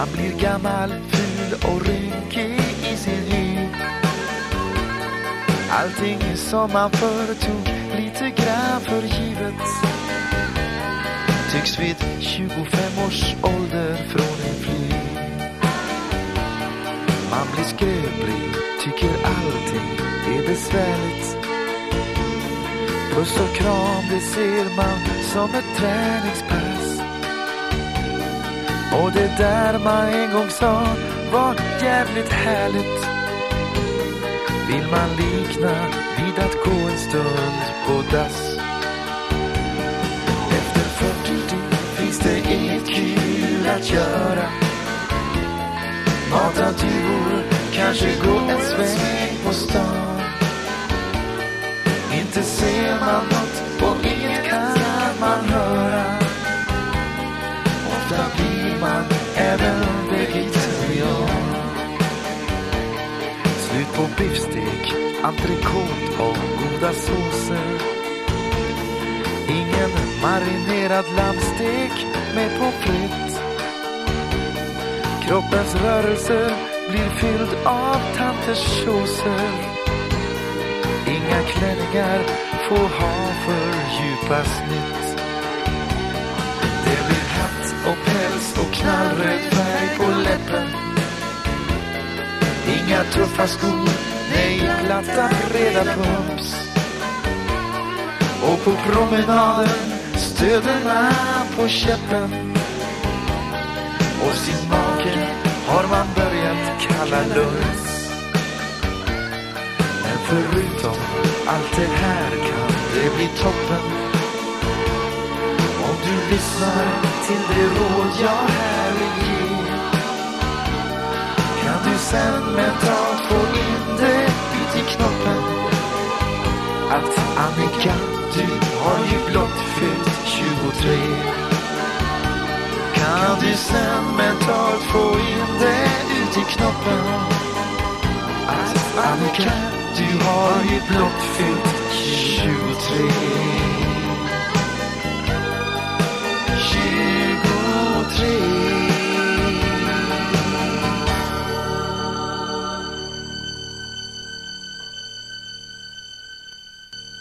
Man blir gammal, ful och rynkig i sin hy. Allting som man förr tog lite grann för givet tycks vid 25 års ålder från en fly. Man blir skröplig, tycker allting är besvärligt. Puss och kram, det ser man som ett träningspass. Och det där man en gång sa var jävligt härligt vill man likna vid att gå en stund på dass. Efter 40 finns det inget kul att göra. Mata duvor, kanske gå en sväng på stan. Inte ser man något och inget kan man höra. Ofta blir man även vegetarian. Slut på biffstek, entrecote och goda såser. Ingen marinerad lammstek med pommes frites. Kroppens rörelser blir fylld av tanters såser. Inga klänningar får ha för djupa snitt. Det blir hatt och päls och knallröd färg på läppen. Inga tuffa skor, nej, platta breda pumps. Och på promenaden stöder man på käppen. Och sin mage har man börjat kalla lunch. Men förutom allt det här kan det bli toppen om du lyssnar till det råd jag här vill ge. Kan du sen mentalt få in det ut i knoppen att Annika, du har ju blott fyllt 23. Kan du sen mentalt få in det ut i knoppen att Annika, du har ju blott fyllt 23.